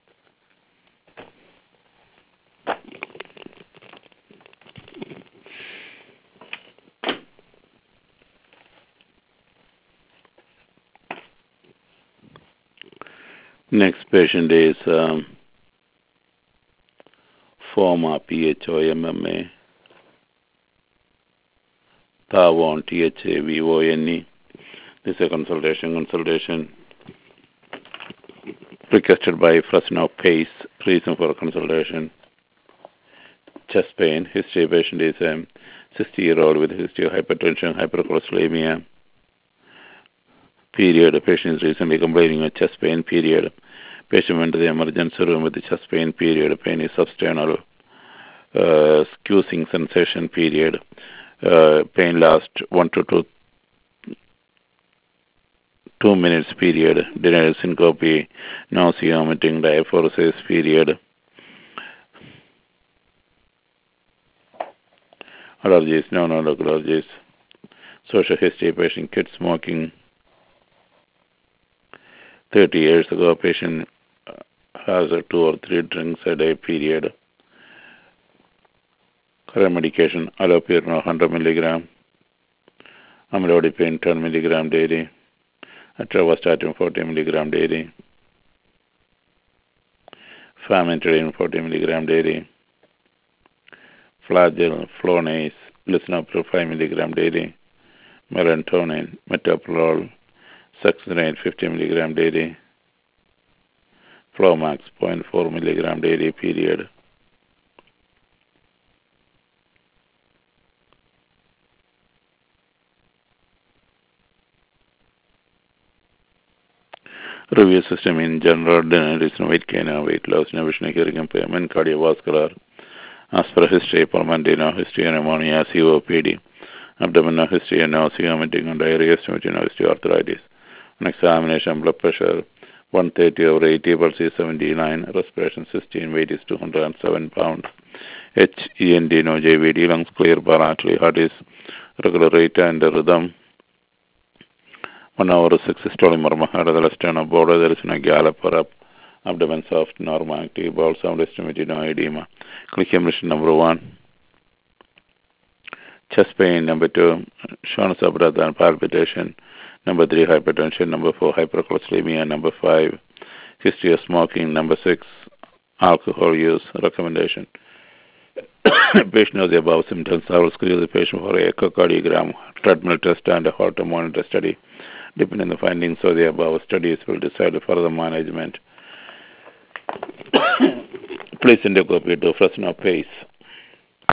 Next patient is former PHOMMA, Thavon, THAVONE. This is a consultation requested by Fresno Pace. Reason for consultation: chest pain. History: patient is a 60-year-old with a history of hypertension, hypercholesterolemia. Period. Patient is recently complaining of chest pain. Period. Patient went to the emergency room with the chest pain. Period. Pain is substernal. Squeezing sensation. Period. Pain lasts 1 to 2 minutes. Period. Denial syncope, nausea, vomiting, diaphoresis. Period. Allergies, no allergies. Social history: patient quit smoking 30 years ago. Patient has 2 or 3 drinks a day. Period. Current medication: allopurinol 100 milligram, amlodipine 10 milligram daily, atorvastatin 40 milligram daily, famotidine 40 milligram daily, flagyl, flonase, lisinopril 5 milligram daily, melatonin, metoprolol, succinate 50 milligram daily, Flomax 0.4 milligram daily. Period. Review system in general: reason weight gain, weight loss, vision, hearing impairment, cardiovascular. As per history: pulmonary history, pneumonia, COPD, abdominal history, nausea, vomiting, and diarrhea, estimated history, arthritis. On examination: blood pressure 130 over 80, pulse is 79, respiration 16, weight is 207 pounds. HEND, no JVD, lungs clear, bilaterally, heart is regular rate and rhythm. 1 hour 6 systolic murmur, heart of the left sternum border, there is no gallop or up, abdomen soft, normal active, bowel sound estimated, no edema. Click emission number 1. Chest pain number 2, shortness of breath and palpitation. Number 3, hypertension. Number 4, hypercholesterolemia. Number 5, history of smoking. Number 6, alcohol use. Recommendation: patient has the above symptoms. I will schedule the patient for a echocardiogram, treadmill test, and a heart monitor study. Depending on the findings of the above studies, will decide further management. Please send a copy to Fresno Pace.